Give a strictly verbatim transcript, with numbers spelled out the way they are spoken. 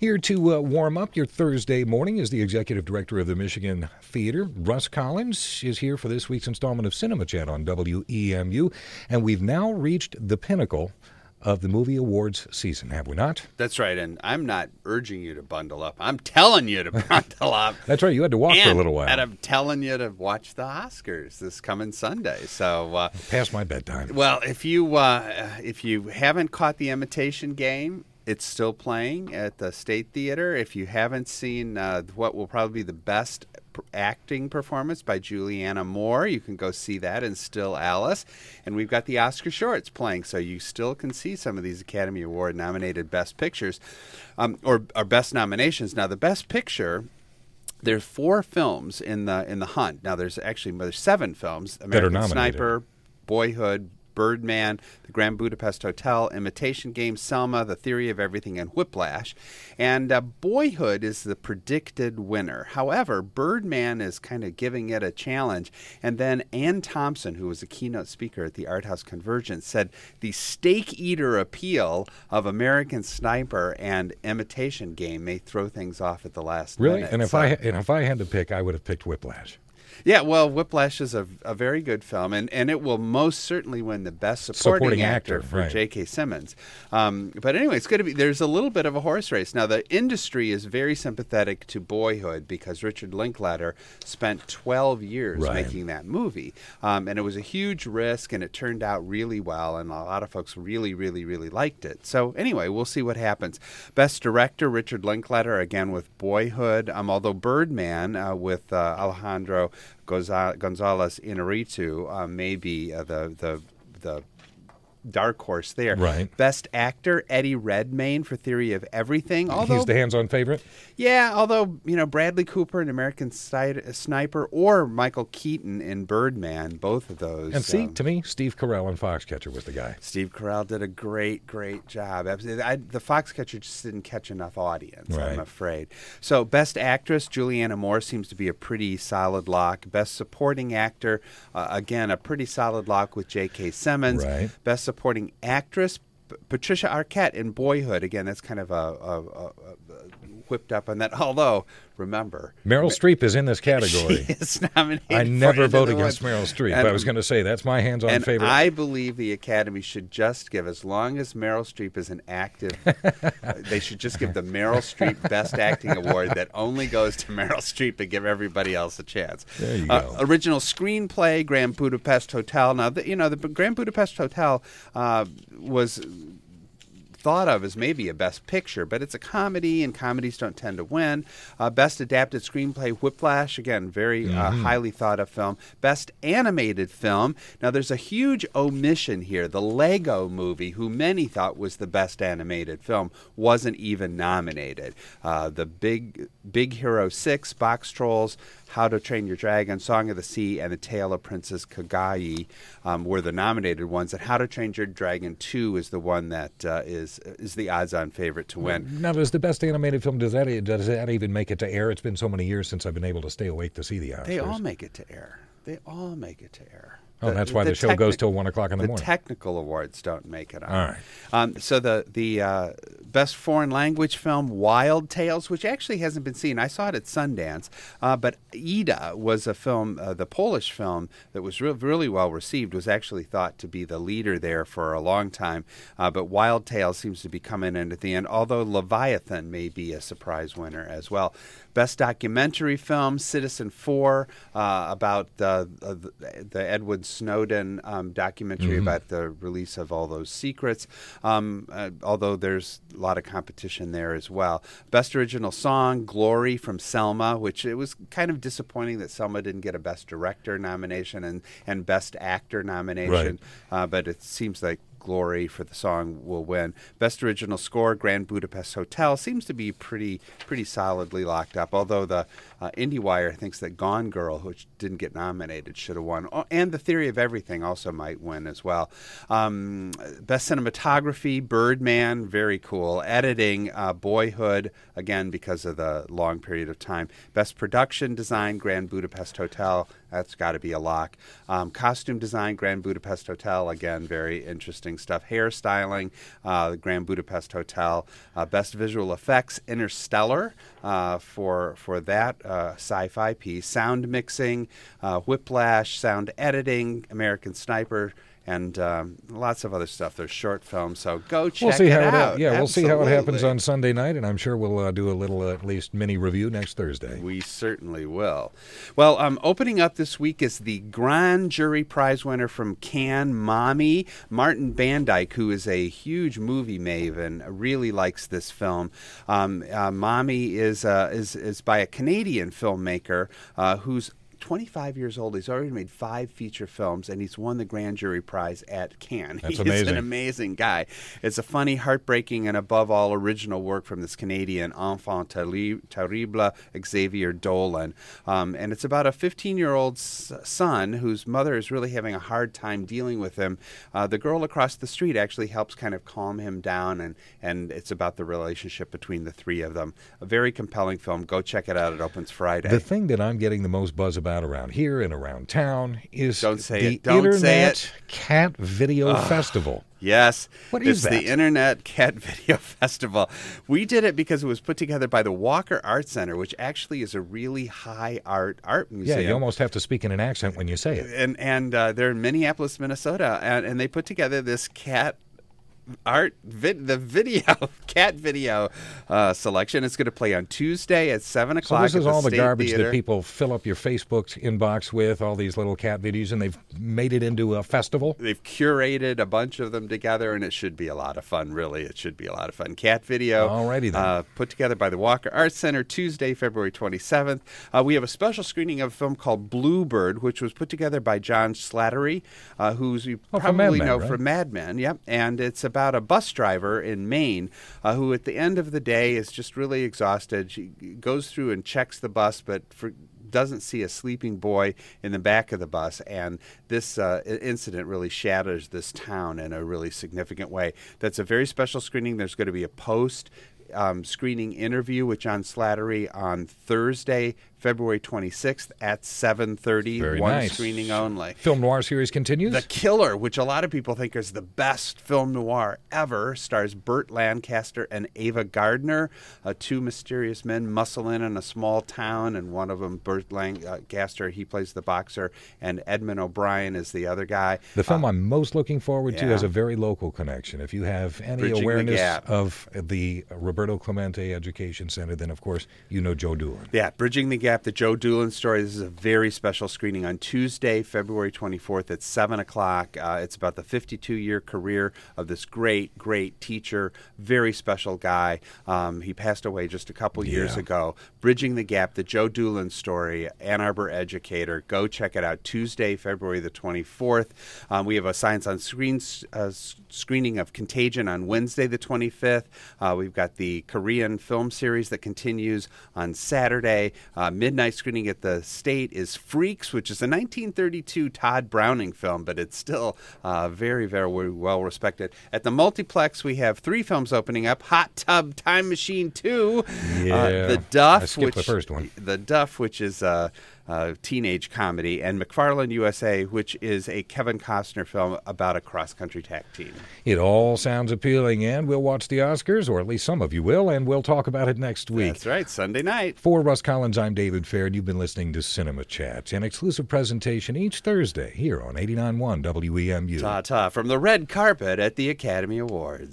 Here to uh, warm up your Thursday morning is the executive director of the Michigan Theater. Russ Collins is here for this week's installment of Cinema Chat on W E M U. And we've now reached the pinnacle of the movie awards season, have we not? That's right, and I'm not urging you to bundle up. I'm telling you to bundle up. That's right, you had to walk and, for a little while. And I'm telling you to watch the Oscars this coming Sunday. So uh, past my bedtime. Well, if you uh, if you haven't caught The Imitation Game, it's still playing at the State Theater. If you haven't seen uh, what will probably be the best acting performance by Julianne Moore, you can go see that in Still Alice. And we've got the Oscar shorts playing, so you still can see some of these Academy Award nominated Best Pictures um, or, or Best Nominations. Now, the Best Picture, there's four films in the in the hunt. Now, there's actually there's seven films: American Sniper, Boyhood, Birdman, The Grand Budapest Hotel, Imitation Game, Selma, The Theory of Everything, and Whiplash. And uh, Boyhood is the predicted winner. However, Birdman is kind of giving it a challenge. And then Ann Thompson, who was a keynote speaker at the Art House Convergence, said the steak eater appeal of American Sniper and Imitation Game may throw things off at the last really? minute. And if so, I and if I had to pick, I would have picked Whiplash. Yeah, well, Whiplash is a, a very good film, and, and it will most certainly win the Best Supporting, Supporting actor, actor for right. J K. Simmons. Um, but anyway, it's going to be. There's a little bit of a horse race now. The industry is very sympathetic to Boyhood because Richard Linklater spent twelve years right. making that movie, um, and it was a huge risk, and it turned out really well, and a lot of folks really, really, really liked it. So anyway, we'll see what happens. Best Director, Richard Linklater again with Boyhood. Um, although Birdman uh, with uh, Alejandro Gonzalez Inarritu uh, may be uh, the the the dark horse there. Right. Best Actor, Eddie Redmayne for Theory of Everything. Although, he's the hands-on favorite? Yeah, although, you know, Bradley Cooper in American Sniper or Michael Keaton in Birdman, both of those. And see, um, to me, Steve Carell in Foxcatcher was the guy. Steve Carell did a great, great job. I, the Foxcatcher just didn't catch enough audience, right. I'm afraid. So, Best Actress, Julianne Moore seems to be a pretty solid lock. Best Supporting Actor, uh, again, a pretty solid lock with J K. Simmons. Right. Best Supporting Actress, P- Patricia Arquette in Boyhood. Again, that's kind of a, a, a, a whipped up on that. Although, remember, Meryl Streep is in this category. She is nominated. I never for vote Into the against Woods. Meryl Streep. And, I was going to say that's my hands-on and favorite. I believe the Academy should just give, as long as Meryl Streep is an active, uh, they should just give the Meryl Streep Best Acting Award that only goes to Meryl Streep and give everybody else a chance. There you uh, go. Original Screenplay, Grand Budapest Hotel. Now, the, you know, the Grand Budapest Hotel uh, was thought of as maybe a Best Picture, but it's a comedy, and comedies don't tend to win. Uh, Best Adapted Screenplay, Whiplash, again, very uh, mm-hmm. highly thought of film. Best Animated Film. Now, there's a huge omission here. The Lego Movie, who many thought was the best animated film, wasn't even nominated. Uh, the Big Big Hero six, Box Trolls, How to Train Your Dragon, Song of the Sea, and The Tale of Princess Kaguya um, were the nominated ones. And How to Train Your Dragon two is the one that uh, is is the odds-on favorite to win. Now, does the best animated film, does that does that even make it to air? It's been so many years since I've been able to stay awake to see the Oscars. They all make it to air. They all make it to air. Oh, the, that's why the, the show techni- goes till one o'clock in the, the morning. The technical awards don't make it on. All right. Um, so the the uh, best foreign language film, Wild Tales, which actually hasn't been seen. I saw it at Sundance, uh, but Ida was a film, uh, the Polish film that was re- really well received. Was actually thought to be the leader there for a long time, uh, but Wild Tales seems to be coming in at the end. Although Leviathan may be a surprise winner as well. Best documentary film, Citizen Four, uh, about uh, the, the Edward Snowden um, documentary mm-hmm. about the release of all those secrets, um, uh, although there's a lot of competition there as well. Best original song, Glory from Selma, which it was kind of disappointing that Selma didn't get a Best Director nomination and, and Best Actor nomination, right. uh, but it seems like Glory for the song will win. Best original score, Grand Budapest Hotel, seems to be pretty pretty solidly locked up, although the uh, IndieWire thinks that Gone Girl, which didn't get nominated, should have won. Oh, and The Theory of Everything also might win as well. Um, best cinematography, Birdman, very cool. Editing, uh, Boyhood, again because of the long period of time. Best production design, Grand Budapest Hotel, That's got to be a lock. Um, costume design, Grand Budapest Hotel. Again, very interesting stuff. Hairstyling, uh, the Grand Budapest Hotel. Uh, best visual effects, Interstellar uh, for for that uh, sci-fi piece. Sound mixing, uh, Whiplash, sound editing, American Sniper, and um, lots of other stuff. There's short films, so go check we'll see it how out. It, yeah, we'll see how it happens Absolutely. on Sunday night, and I'm sure we'll uh, do a little, uh, at least, mini review next Thursday. We certainly will. Well, um, opening up this week is the Grand Jury Prize winner from Cannes, Mommy. Martin Bandyke, who is a huge movie maven, really likes this film. Um, uh, Mommy is, uh, is, is by a Canadian filmmaker uh, who's twenty-five years old. He's already made five feature films, and he's won the Grand Jury Prize at Cannes. That's He's amazing. an amazing guy. It's a funny, heartbreaking, and above all, original work from this Canadian enfant terrible, Xavier Dolan. Um, and it's about a fifteen-year-old s- son whose mother is really having a hard time dealing with him. Uh, the girl across the street actually helps kind of calm him down, and, and it's about the relationship between the three of them. A very compelling film. Go check it out. It opens Friday. The thing that I'm getting the most buzz about around here and around town is Don't say the it. Don't Internet say it. Cat Video Festival. Yes. What is it's that? the Internet Cat Video Festival. We did it because it was put together by the Walker Art Center, which actually is a really high art art Yeah, museum. you almost have to speak in an accent when you say it. And and uh, they're in Minneapolis, Minnesota, and, and they put together this cat art vid, the video cat video uh, selection. It's going to play on Tuesday at seven So o'clock. this is at the all the State garbage Theater. that people fill up your Facebook inbox with, all these little cat videos, and they've made it into a festival. They've curated a bunch of them together, and it should be a lot of fun, really. It should be a lot of fun. Cat Video, Alrighty then. Uh, put together by the Walker Arts Center, Tuesday, February twenty-seventh. Uh, we have a special screening of a film called Bluebird, which was put together by John Slattery, uh, who's you Oh, from probably Mad Men, know right? from Mad Men. Yep, and it's about a bus driver in Maine uh, who, at the end of the day, is just really exhausted. She goes through and checks the bus, but for doesn't see a sleeping boy in the back of the bus, and this uh, incident really shatters this town in a really significant way. That's a very special screening. There's going to be a post um, screening interview with John Slattery on Thursday, February twenty-sixth at seven thirty. Very One nice. screening only. Film noir series continues. The Killer, which a lot of people think is the best film noir ever, stars Burt Lancaster and Ava Gardner, uh, two mysterious men muscle in in a small town, and one of them, Burt Lancaster, he plays the boxer, and Edmund O'Brien is the other guy. The film Uh, I'm most looking forward to yeah. has a very local connection. If you have any Bridging the awareness Gap. of the Roberto Clemente Education Center, then of course you know Joe Doolin. Yeah, Bridging the Gap, the Joe Doolin story. This is a very special screening on Tuesday, February twenty-fourth at seven o'clock. Uh, it's about the fifty-two-year career of this great, great teacher, very special guy. Um, he passed away just a couple years Yeah. ago. Bridging the Gap, the Joe Doolin story, Ann Arbor educator. Go check it out Tuesday, February the twenty-fourth. Um, we have a Science on Screen uh, screening of Contagion on Wednesday the twenty-fifth. Uh, we've got the Korean film series that continues on Saturday. Uh, midnight screening at the State is Freaks, which is a nineteen thirty-two Todd Browning film, but it's still uh, very, very well respected. At the Multiplex, we have three films opening up. Hot Tub Time Machine two. Yeah, Uh, the Duff, I skipped which the first one. The Duff, which is a, a teenage comedy, and McFarlane U S A, which is a Kevin Costner film about a cross-country tag team. It all sounds appealing, and we'll watch the Oscars, or at least some of you will, and we'll talk about it next week. That's right, Sunday night. For Russ Collins, I'm David Fair, and you've been listening to Cinema Chats, an exclusive presentation each Thursday here on eighty-nine point one W E M U. Ta-ta from the red carpet at the Academy Awards.